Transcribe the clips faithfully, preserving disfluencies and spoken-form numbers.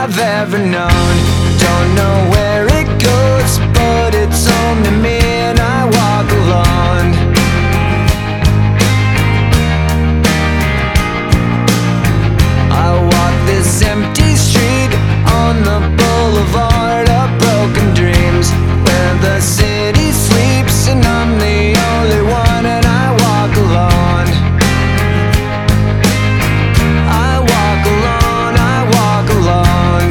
I've ever known. Don't know where it goes, but it's home to me, and I walk alone. I walk this empty street on the boulevard of broken dreams, where the city sleeps and I'm the only one, and I walk alone. I walk alone, I walk alone.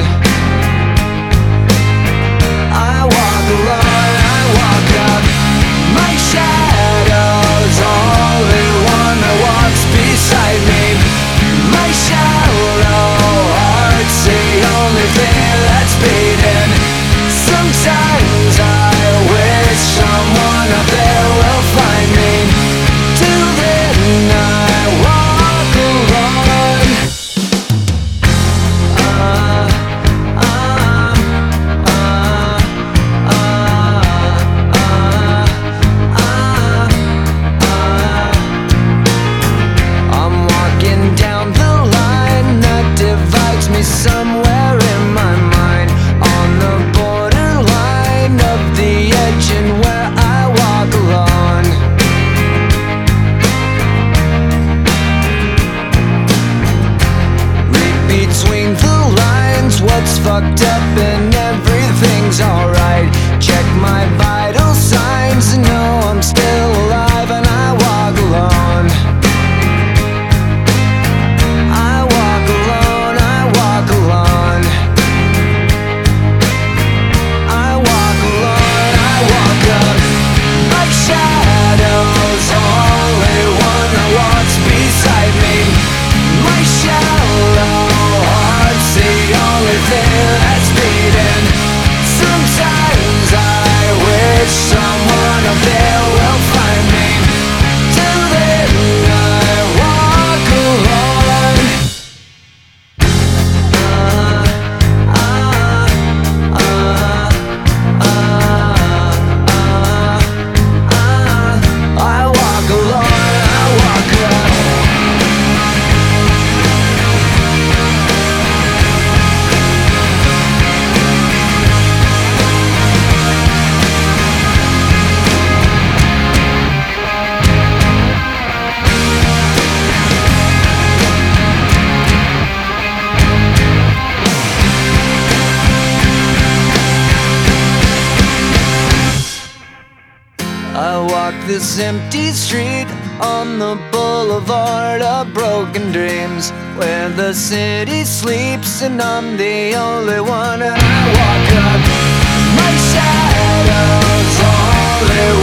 I walk alone, I walk up. My shadow's only one that walks beside me. My shallow heart's the only thing that's beating. Sometimes I wish someone up there will find me. Till then I walk alone. Uh, uh, uh, uh, uh, uh, uh. I'm walking down the line that divides me somewhere in my mind, on the borderline of the edge and where I walk alone. Read between the lines what's fucked up and everything's alright. Check my vital signs and know I'm still alive, and I walk alone. I walk alone, I walk alone. I walk alone, I walk up. My shadow's only one that walks beside me. My shallow heart's the only thing that's beating. Sometimes I wish someone up there will find me. Till then I walk alone. Uh, uh, uh, uh, uh, uh. I walk alone, I walk up. I walk this empty street on the boulevard of broken dreams, where the city sleeps and I'm the only one, and I walk up. My shadow's only